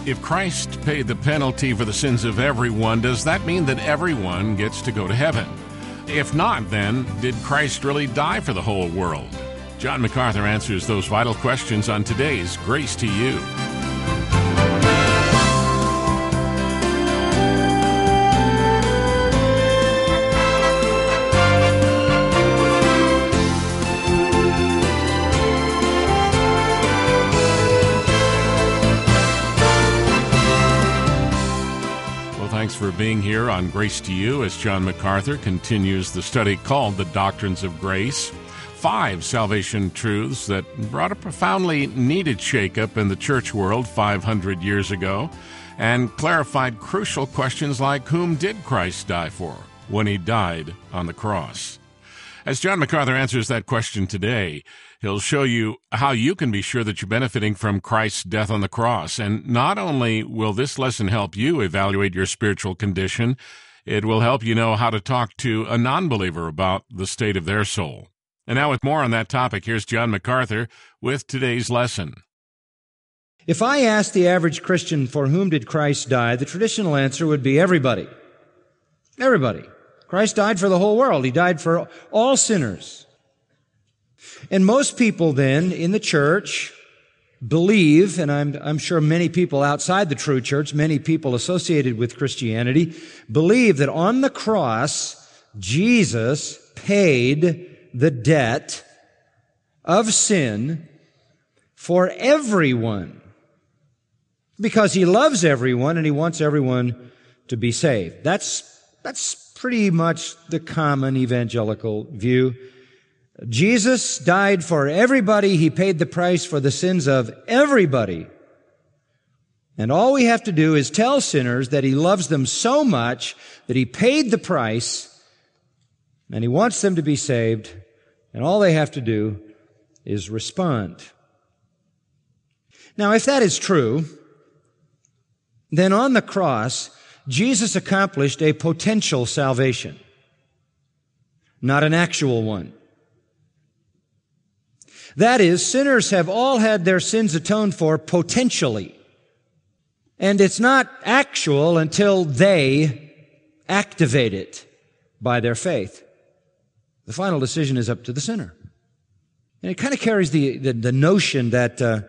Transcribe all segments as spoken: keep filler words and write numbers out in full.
If Christ paid the penalty for the sins of everyone, does that mean that everyone gets to go to heaven? If not, then, did Christ really die for the whole world? John MacArthur answers those vital questions on today's Grace to You. Thanks for being here on Grace to You as John MacArthur continues the study called The Doctrines of Grace. Five salvation truths that brought a profoundly needed shakeup in the church world five hundred years ago and clarified crucial questions like whom did Christ die for when he died on the cross? As John MacArthur answers that question today, he'll show you how you can be sure that you're benefiting from Christ's death on the cross. And not only will this lesson help you evaluate your spiritual condition, it will help you know how to talk to a non-believer about the state of their soul. And now with more on that topic, here's John MacArthur with today's lesson. If I asked the average Christian for whom did Christ die, the traditional answer would be everybody. Everybody. Christ died for the whole world. He died for all sinners. And most people then in the church believe, and I'm, I'm sure many people outside the true church, many people associated with Christianity, believe that on the cross, Jesus paid the debt of sin for everyone because he loves everyone and he wants everyone to be saved. That's, that's pretty much the common evangelical view. Jesus died for everybody. He paid the price for the sins of everybody. And all we have to do is tell sinners that he loves them so much that he paid the price and he wants them to be saved. And all they have to do is respond. Now, if that is true, then on the cross, Jesus accomplished a potential salvation, not an actual one. That is, sinners have all had their sins atoned for potentially. And it's not actual until they activate it by their faith. The final decision is up to the sinner. And it kind of carries the, the, the notion that uh,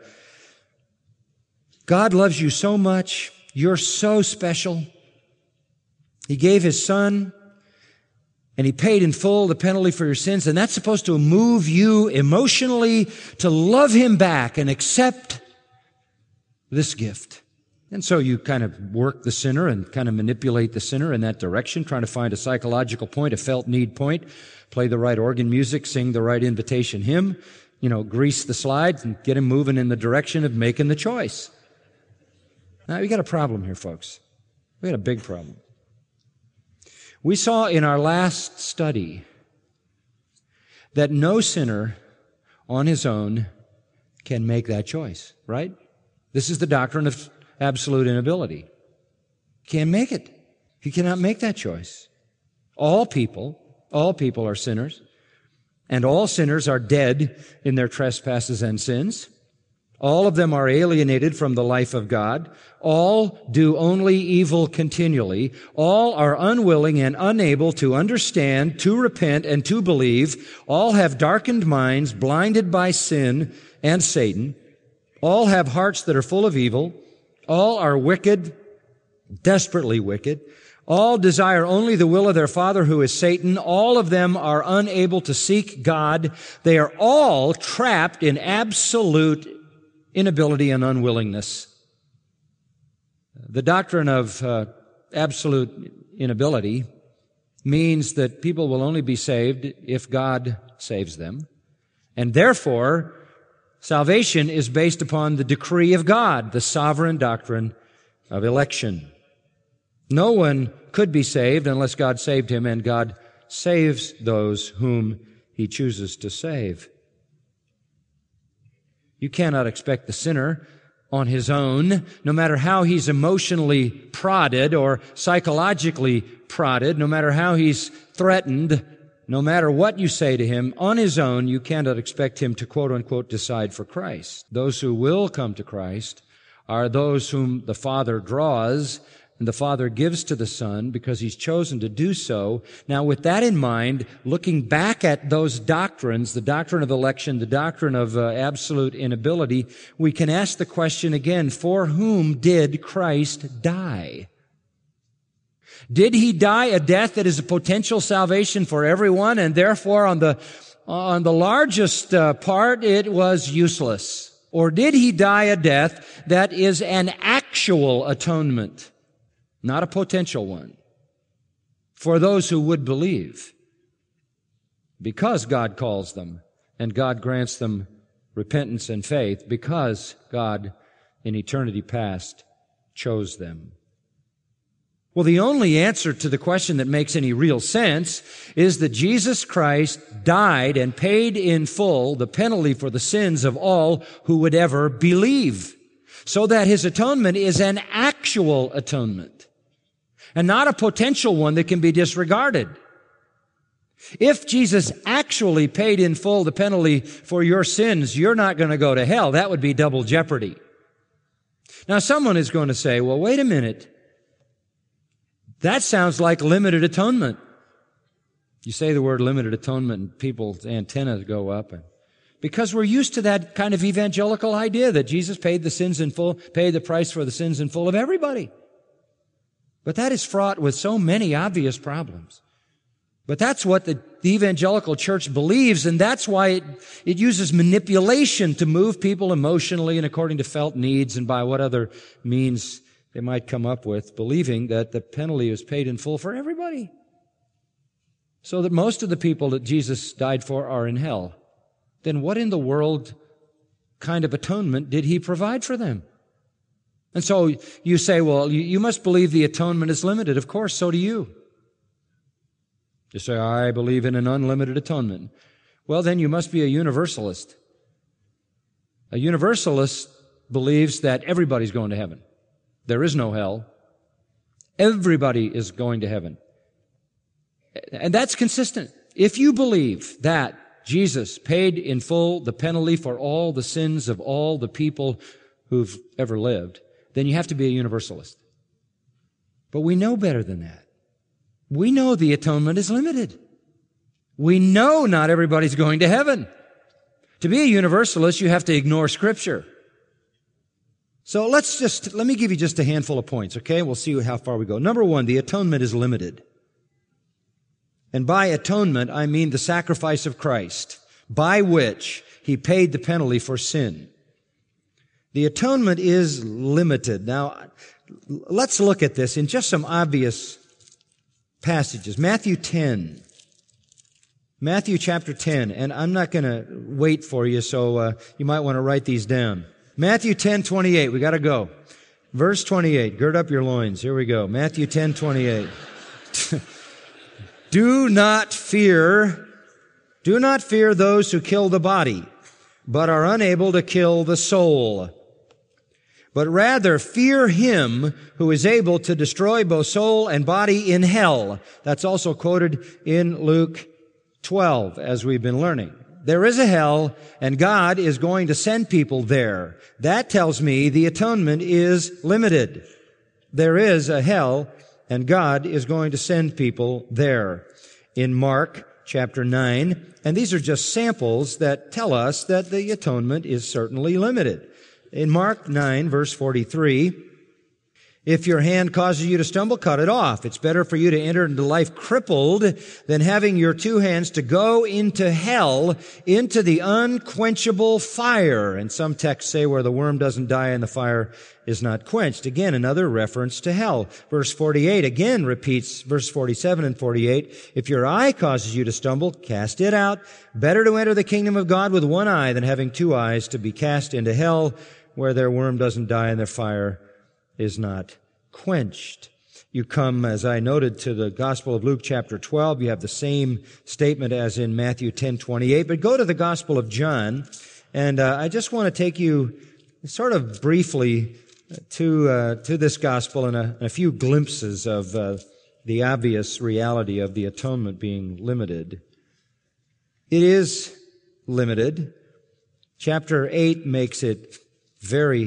God loves you so much, you're so special. He gave His Son, and He paid in full the penalty for your sins, and that's supposed to move you emotionally to love Him back and accept this gift. And so you kind of work the sinner and kind of manipulate the sinner in that direction, trying to find a psychological point, a felt need point, play the right organ music, sing the right invitation hymn, you know, grease the slides and get him moving in the direction of making the choice. Now, we got a problem here, folks. We got a big problem. We saw in our last study that no sinner on his own can make that choice, right? This is the doctrine of absolute inability. Can't make it. He cannot make that choice. All people, all people are sinners, and all sinners are dead in their trespasses and sins. All of them are alienated from the life of God. All do only evil continually. All are unwilling and unable to understand, to repent, and to believe. All have darkened minds, blinded by sin and Satan. All have hearts that are full of evil. All are wicked, desperately wicked. All desire only the will of their father who is Satan. All of them are unable to seek God. They are all trapped in absolute inability and unwillingness. The doctrine of uh, absolute inability means that people will only be saved if God saves them. And therefore, salvation is based upon the decree of God, the sovereign doctrine of election. No one could be saved unless God saved him, and God saves those whom He chooses to save. You cannot expect the sinner on his own, no matter how he's emotionally prodded or psychologically prodded, no matter how he's threatened, no matter what you say to him, on his own, you cannot expect him to quote-unquote decide for Christ. Those who will come to Christ are those whom the Father draws, and the Father gives to the Son because He's chosen to do so. Now, with that in mind, looking back at those doctrines, the doctrine of election, the doctrine of uh, absolute inability, we can ask the question again, for whom did Christ die? Did He die a death that is a potential salvation for everyone, and therefore on the on the largest uh, part it was useless? Or did He die a death that is an actual atonement? Not a potential one, for those who would believe, because God calls them and God grants them repentance and faith, because God in eternity past chose them. Well, the only answer to the question that makes any real sense is that Jesus Christ died and paid in full the penalty for the sins of all who would ever believe, so that His atonement is an actual atonement, and not a potential one that can be disregarded. If Jesus actually paid in full the penalty for your sins, you're not going to go to hell. That would be double jeopardy. Now, someone is going to say, well, wait a minute. That sounds like limited atonement. You say the word limited atonement and people's antennas go up. And because we're used to that kind of evangelical idea that Jesus paid the sins in full, paid the price for the sins in full of everybody. But that is fraught with so many obvious problems. But that's what the, the evangelical church believes, and that's why it, it uses manipulation to move people emotionally and according to felt needs and by what other means they might come up with, believing that the penalty is paid in full for everybody. So that most of the people that Jesus died for are in hell. Then what in the world kind of atonement did He provide for them? And so you say, well, you, you must believe the atonement is limited. Of course, so do you. You say, I believe in an unlimited atonement. Well, then you must be a universalist. A universalist believes that everybody's going to heaven. There is no hell. Everybody is going to heaven. And that's consistent. If you believe that Jesus paid in full the penalty for all the sins of all the people who've ever lived, then you have to be a universalist. But we know better than that. We know the atonement is limited. We know not everybody's going to heaven. To be a universalist, you have to ignore Scripture. So let's just, let me give you just a handful of points, okay? We'll see how far we go. Number one, the atonement is limited. And by atonement, I mean the sacrifice of Christ, by which He paid the penalty for sin. The atonement is limited. Now, let's look at this in just some obvious passages. Matthew ten. Matthew chapter ten. And I'm not going to wait for you, so uh, you might want to write these down. Matthew ten twenty-eight. We got to go. Verse twenty-eight. Gird up your loins. Here we go. Matthew ten twenty-eight. Do not fear, do not fear those who kill the body, but are unable to kill the soul. But rather fear Him who is able to destroy both soul and body in hell. That's also quoted in Luke twelve, as we've been learning. There is a hell, and God is going to send people there. That tells me the atonement is limited. There is a hell, and God is going to send people there. In Mark chapter nine, and these are just samples that tell us that the atonement is certainly limited. In Mark nine, verse forty-three, if your hand causes you to stumble, cut it off. It's better for you to enter into life crippled than having your two hands to go into hell, into the unquenchable fire. And some texts say where the worm doesn't die and the fire is not quenched. Again, another reference to hell. Verse forty-eight again repeats verse forty-seven and forty-eight. If your eye causes you to stumble, cast it out. Better to enter the kingdom of God with one eye than having two eyes to be cast into hell, where their worm doesn't die and their fire is not quenched. You come, as I noted, to the Gospel of Luke chapter twelve. You have the same statement as in Matthew ten twenty-eight. But go to the Gospel of John, and uh, I just want to take you sort of briefly to uh, to this Gospel and a, a few glimpses of uh, the obvious reality of the atonement being limited. It is limited. Chapter eight makes it very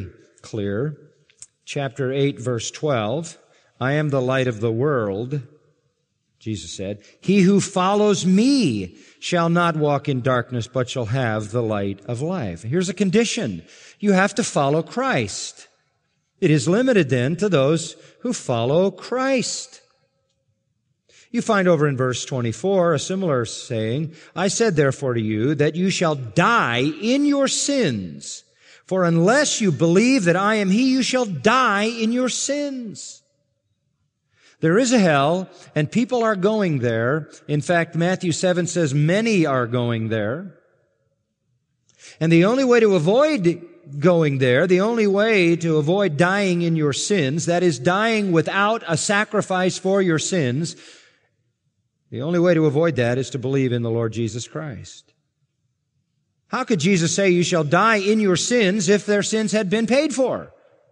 clear. Chapter eight, verse twelve, I am the light of the world, Jesus said. He who follows me shall not walk in darkness, but shall have the light of life. Here's a condition. You have to follow Christ. It is limited then to those who follow Christ. You find over in verse twenty-four a similar saying, I said therefore to you that you shall die in your sins, for unless you believe that I am He, you shall die in your sins. There is a hell, and people are going there. In fact, Matthew seven says many are going there. And the only way to avoid going there, the only way to avoid dying in your sins, that is dying without a sacrifice for your sins, the only way to avoid that is to believe in the Lord Jesus Christ. How could Jesus say you shall die in your sins if their sins had been paid for?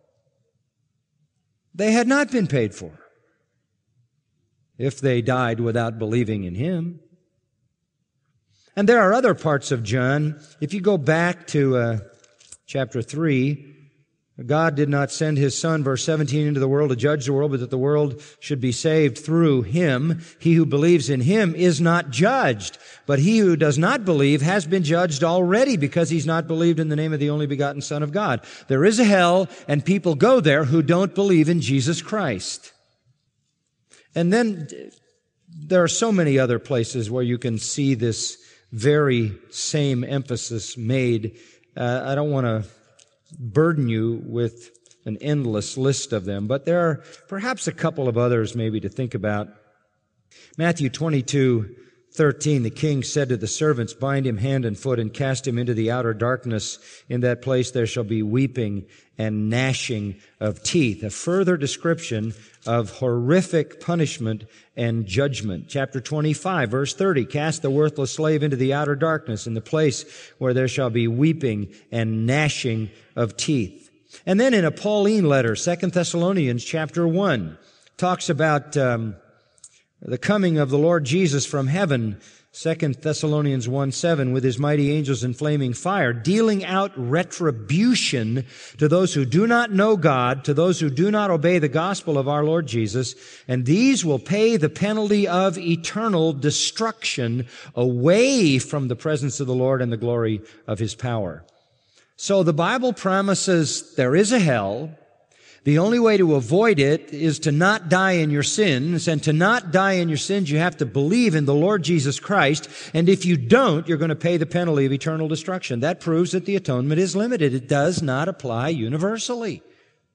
They had not been paid for if they died without believing in Him. And there are other parts of John. If you go back to uh, chapter three, God did not send His Son, verse seventeen, into the world to judge the world, but that the world should be saved through Him. He who believes in Him is not judged, but he who does not believe has been judged already because he's not believed in the name of the only begotten Son of God. There is a hell, and people go there who don't believe in Jesus Christ. And then there are so many other places where you can see this very same emphasis made. Uh, I don't want to burden you with an endless list of them, but there are perhaps a couple of others maybe to think about. Matthew twenty-two thirteen, the king said to the servants, bind him hand and foot and cast him into the outer darkness. In that place there shall be weeping and gnashing of teeth. A further description of horrific punishment and judgment. Chapter twenty-five, verse thirty, cast the worthless slave into the outer darkness, in the place where there shall be weeping and gnashing of teeth. And then in a Pauline letter, Second Thessalonians chapter one, talks about um, the coming of the Lord Jesus from heaven, Second Thessalonians one seven, with His mighty angels in flaming fire, dealing out retribution to those who do not know God, to those who do not obey the gospel of our Lord Jesus, and these will pay the penalty of eternal destruction away from the presence of the Lord and the glory of His power. So the Bible promises there is a hell. The only way to avoid it is to not die in your sins, and to not die in your sins, you have to believe in the Lord Jesus Christ, and if you don't, you're going to pay the penalty of eternal destruction. That proves that the atonement is limited. It does not apply universally.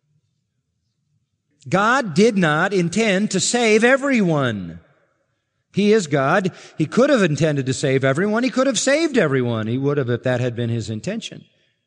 God did not intend to save everyone. He is God. He could have intended to save everyone. He could have saved everyone. He would have if that had been His intention.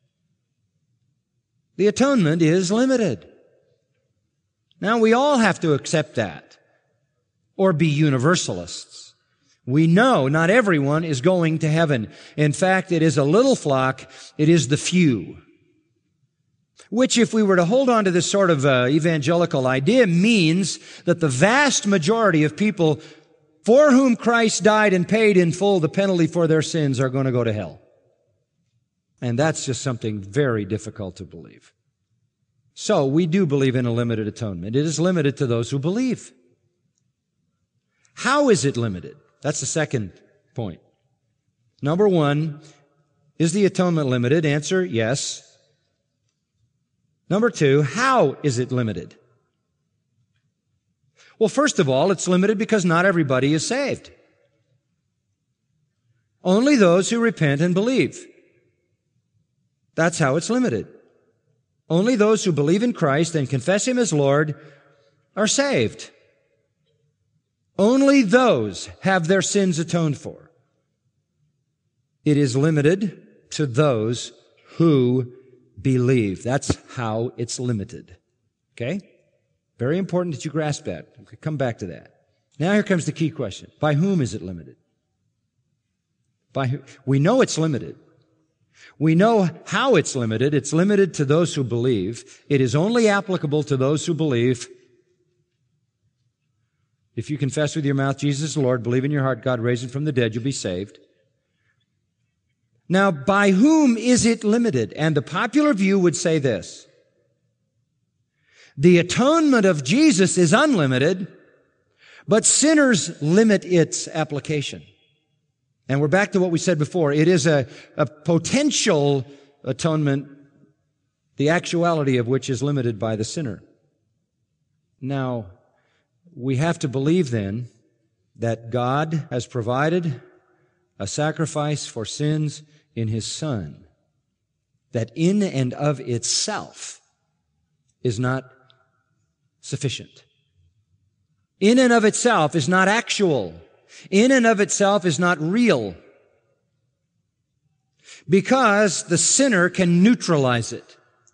The atonement is limited. Now, we all have to accept that, or be universalists. We know not everyone is going to heaven. In fact, it is a little flock. It is the few. Which, if we were to hold on to this sort of uh, evangelical idea, means that the vast majority of people for whom Christ died and paid in full the penalty for their sins are going to go to hell. And that's just something very difficult to believe. So we do believe in a limited atonement. It is limited to those who believe. How is it limited? That's the second point. Number one, is the atonement limited? Answer, yes. Number two, how is it limited? Well, first of all, it's limited because not everybody is saved. Only those who repent and believe. That's how it's limited. Only those who believe in Christ and confess Him as Lord are saved. Only those have their sins atoned for. It is limited to those who believe. That's how it's limited. Okay? Very important that you grasp that. Okay, come back to that. Now here comes the key question. By whom is it limited? By who? We know it's limited. We know how it's limited. It's limited to those who believe. It is only applicable to those who believe. If you confess with your mouth Jesus is Lord, believe in your heart God raised Him from the dead, you'll be saved. Now, by whom is it limited? And the popular view would say this. The atonement of Jesus is unlimited, but sinners limit its application. And we're back to what we said before. It is a, a potential atonement, the actuality of which is limited by the sinner. Now, we have to believe then that God has provided a sacrifice for sins in His Son that in and of itself is not sufficient. In and of itself is not actual. In and of itself is not real. Because the sinner can neutralize it.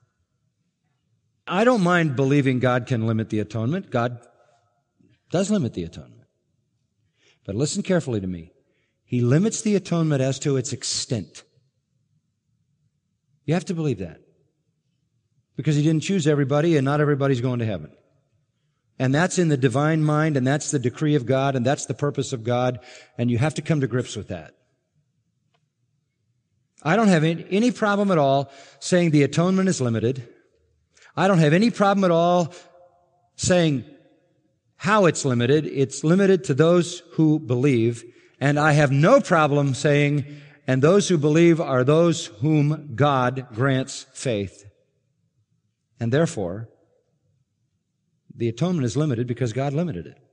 I don't mind believing God can limit the atonement. God does limit the atonement. But listen carefully to me. He limits the atonement as to its extent. You have to believe that. Because He didn't choose everybody, and not everybody's going to heaven. And that's in the divine mind, and that's the decree of God, and that's the purpose of God, and you have to come to grips with that. I don't have any problem at all saying the atonement is limited. I don't have any problem at all saying how it's limited. It's limited to those who believe. And I have no problem saying, and those who believe are those whom God grants faith. And therefore, the atonement is limited because God limited it.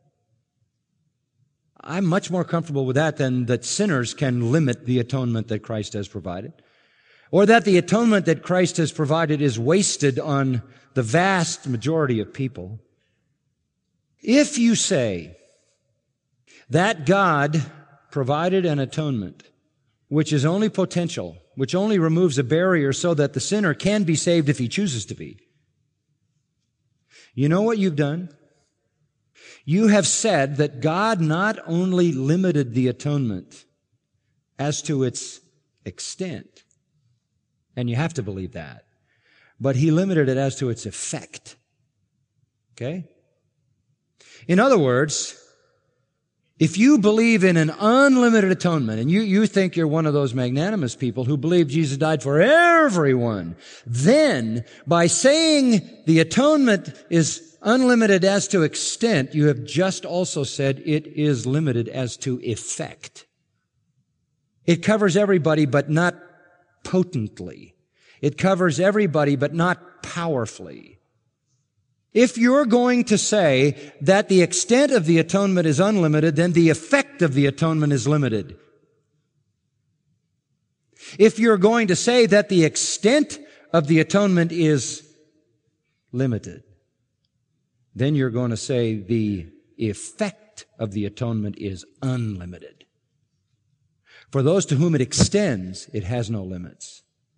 I'm much more comfortable with that than that sinners can limit the atonement that Christ has provided, or that the atonement that Christ has provided is wasted on the vast majority of people. If you say that God provided an atonement which is only potential, which only removes a barrier so that the sinner can be saved if he chooses to be, you know what you've done? You have said that God not only limited the atonement as to its extent, and you have to believe that, but He limited it as to its effect. Okay? In other words, if you believe in an unlimited atonement, and you, you think you're one of those magnanimous people who believe Jesus died for everyone, then by saying the atonement is unlimited as to extent, you have just also said it is limited as to effect. It covers everybody, but not potently. It covers everybody, but not powerfully. If you're going to say that the extent of the atonement is unlimited, then the effect of the atonement is limited. If you're going to say that the extent of the atonement is limited, then you're going to say the effect of the atonement is unlimited. For those to whom it extends, it has no limits.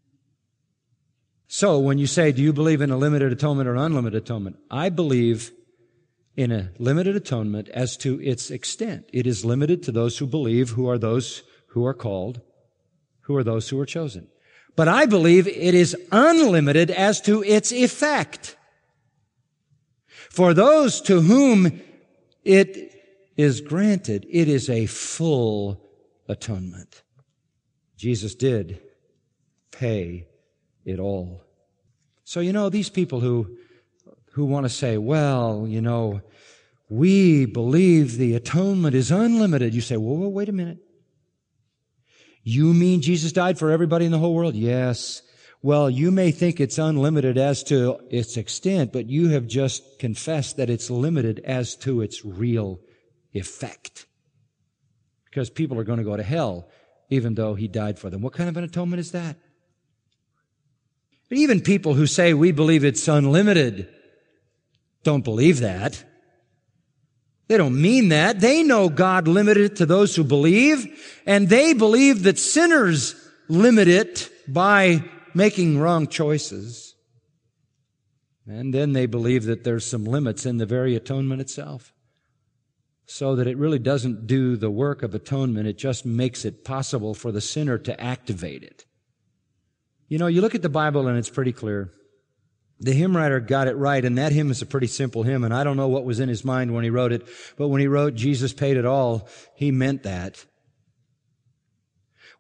So when you say, do you believe in a limited atonement or an unlimited atonement? I believe in a limited atonement as to its extent. It is limited to those who believe, who are those who are called, who are those who are chosen. But I believe it is unlimited as to its effect. For those to whom it is granted, it is a full atonement. Jesus did pay it all. So, you know, these people who who want to say, well, you know, we believe the atonement is unlimited. You say, well, wait a minute. You mean Jesus died for everybody in the whole world? Yes. Well, you may think it's unlimited as to its extent, but you have just confessed that it's limited as to its real effect. Because people are going to go to hell even though He died for them. What kind of an atonement is that? But even people who say we believe it's unlimited don't believe that. They don't mean that. They know God limited it to those who believe, and they believe that sinners limit it by making wrong choices. And then they believe that there's some limits in the very atonement itself, so that it really doesn't do the work of atonement. It just makes it possible for the sinner to activate it. You know, you look at the Bible and it's pretty clear. The hymn writer got it right, and that hymn is a pretty simple hymn, and I don't know what was in his mind when he wrote it, but when he wrote Jesus paid it all, he meant that.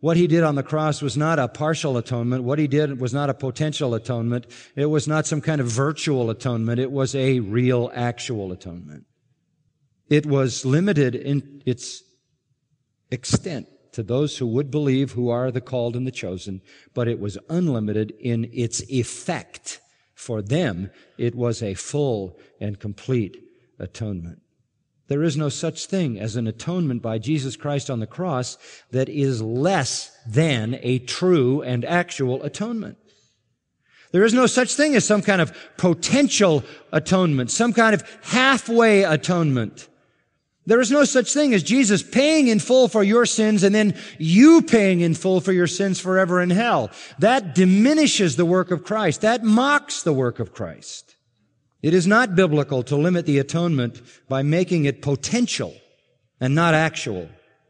What he did on the cross was not a partial atonement. What he did was not a potential atonement. It was not some kind of virtual atonement. It was a real, actual atonement. It was limited in its extent to those who would believe, who are the called and the chosen, but it was unlimited in its effect. For them, it was a full and complete atonement. There is no such thing as an atonement by Jesus Christ on the cross that is less than a true and actual atonement. There is no such thing as some kind of potential atonement, some kind of halfway atonement. There is no such thing as Jesus paying in full for your sins and then you paying in full for your sins forever in hell. That diminishes the work of Christ. That mocks the work of Christ. It is not biblical to limit the atonement by making it potential and not actual.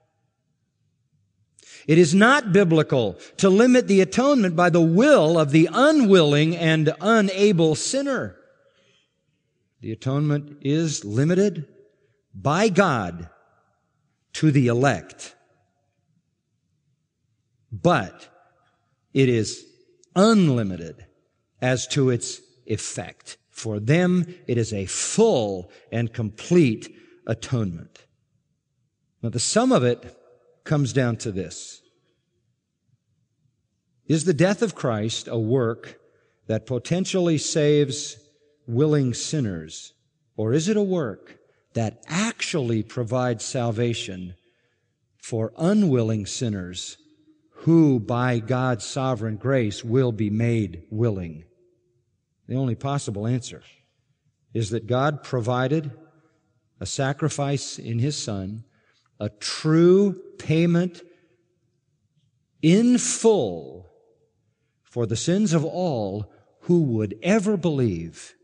It is not biblical to limit the atonement by the will of the unwilling and unable sinner. The atonement is limited by God to the elect. But it is unlimited as to its effect. For them, it is a full and complete atonement. Now, the sum of it comes down to this. Is the death of Christ a work that potentially saves willing sinners, or is it a work that actually provides salvation for unwilling sinners who, by God's sovereign grace, will be made willing? The only possible answer is that God provided a sacrifice in His Son, a true payment in full for the sins of all who would ever believe.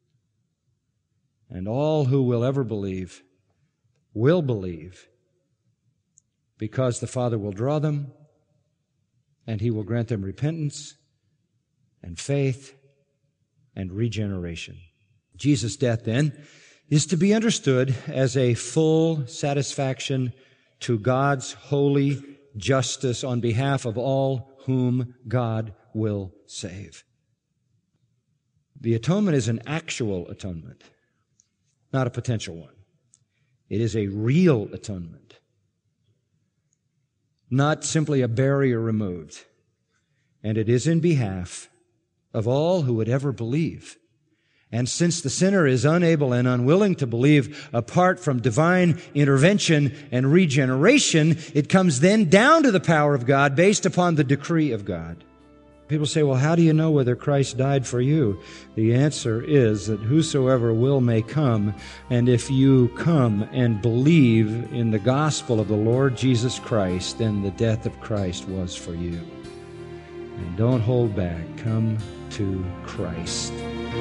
And all who will ever believe will believe because the Father will draw them and He will grant them repentance and faith and regeneration. Jesus' death, then, is to be understood as a full satisfaction to God's holy justice on behalf of all whom God will save. The atonement is an actual atonement, not a potential one. It is a real atonement, not simply a barrier removed. And it is in behalf of all who would ever believe. And since the sinner is unable and unwilling to believe apart from divine intervention and regeneration, it comes then down to the power of God based upon the decree of God. People say, well, how do you know whether Christ died for you? The answer is that whosoever will may come, and if you come and believe in the gospel of the Lord Jesus Christ, then the death of Christ was for you. And don't hold back. Come to Christ.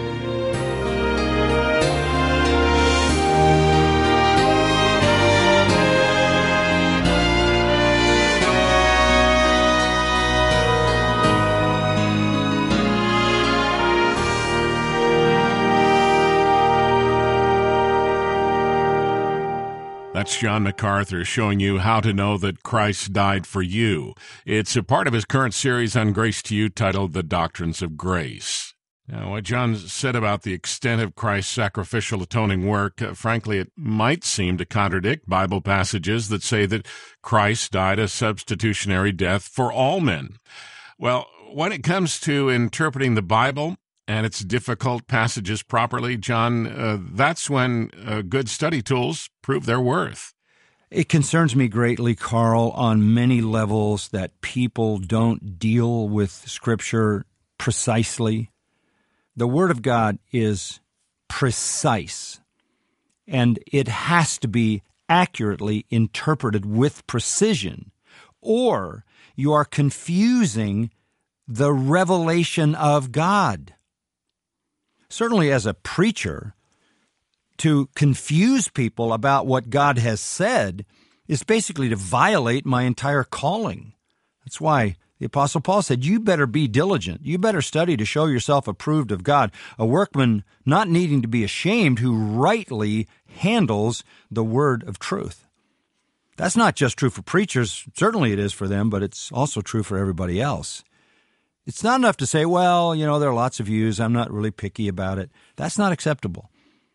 That's John MacArthur showing you how to know that Christ died for you. It's a part of his current series on Grace to You titled The Doctrines of Grace. Now, what John said about the extent of Christ's sacrificial atoning work, uh, frankly, it might seem to contradict Bible passages that say that Christ died a substitutionary death for all men. Well, when it comes to interpreting the Bible and its difficult passages properly, John, uh, that's when uh, good study tools prove their worth. It concerns me greatly, Carl, on many levels that people don't deal with Scripture precisely. The Word of God is precise, and it has to be accurately interpreted with precision, or you are confusing the revelation of God. Certainly as a preacher, to confuse people about what God has said is basically to violate my entire calling. That's why the Apostle Paul said, you better be diligent. You better study to show yourself approved of God, a workman not needing to be ashamed who rightly handles the word of truth. That's not just true for preachers. Certainly it is for them, but it's also true for everybody else. It's not enough to say, well, you know, there are lots of views. I'm not really picky about it. That's not acceptable.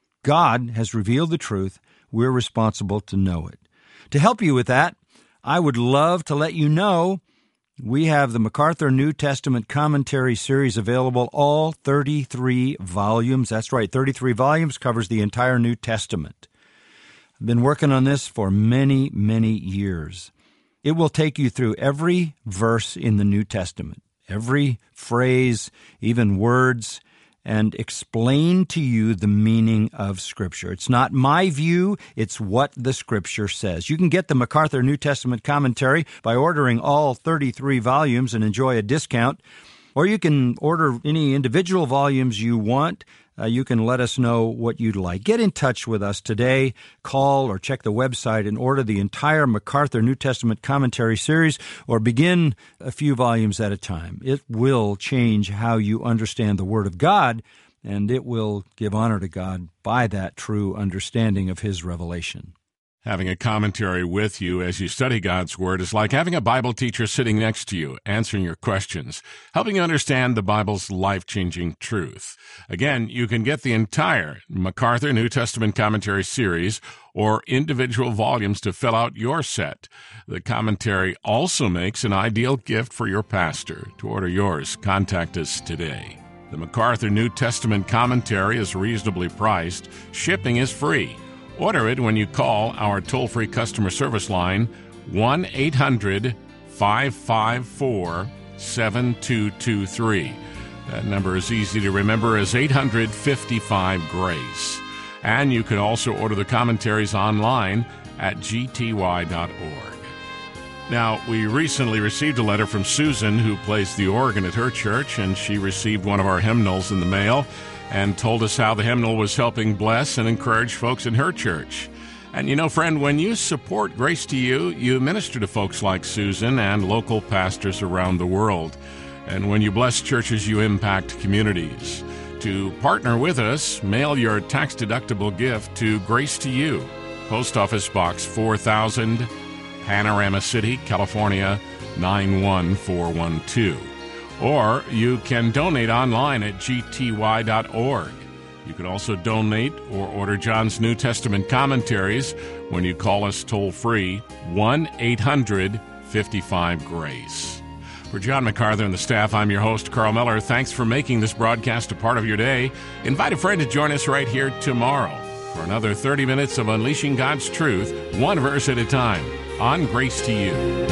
God has revealed the truth. We're responsible to know it. To help you with that, I would love to let you know we have the MacArthur New Testament Commentary Series available, all thirty-three volumes. That's right, thirty-three volumes covers the entire New Testament. I've been working on this for many, many years. It will take you through every verse in the New Testament, every phrase, even words, and explain to you the meaning of Scripture. It's not my view, it's what the Scripture says. You can get the MacArthur New Testament Commentary by ordering all thirty-three volumes and enjoy a discount, or you can order any individual volumes you want. Uh, you can let us know what you'd like. Get in touch with us today. Call or check the website and order the entire MacArthur New Testament Commentary Series, or begin a few volumes at a time. It will change how you understand the Word of God, and it will give honor to God by that true understanding of His revelation. Having a commentary with you as you study God's Word is like having a Bible teacher sitting next to you, answering your questions, helping you understand the Bible's life-changing truth. Again, you can get the entire MacArthur New Testament Commentary Series or individual volumes to fill out your set. The commentary also makes an ideal gift for your pastor. To order yours, contact us today. The MacArthur New Testament Commentary is reasonably priced. Shipping is free. Order it when you call our toll-free customer service line, one eight hundred five five four seven two two three. That number is easy to remember as eight hundred fifty-five GRACE. And you can also order the commentaries online at g t y dot org. Now, we recently received a letter from Susan, who plays the organ at her church, and she received one of our hymnals in the mail and told us how the hymnal was helping bless and encourage folks in her church. And you know, friend, when you support Grace to You, you minister to folks like Susan and local pastors around the world. And when you bless churches, you impact communities. To partner with us, mail your tax-deductible gift to Grace to You, Post Office Box four thousand, Panorama City, California, nine one four one two. Or you can donate online at g t y dot org. You can also donate or order John's New Testament commentaries when you call us toll-free, one eight hundred fifty-five GRACE. For John MacArthur and the staff, I'm your host, Carl Miller. Thanks for making this broadcast a part of your day. Invite a friend to join us right here tomorrow for another thirty minutes of unleashing God's truth, one verse at a time, on Grace to You.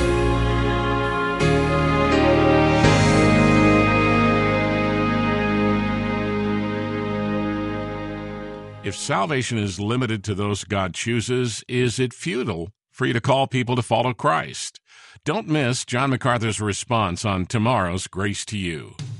If salvation is limited to those God chooses, is it futile for you to call people to follow Christ? Don't miss John MacArthur's response on tomorrow's Grace to You.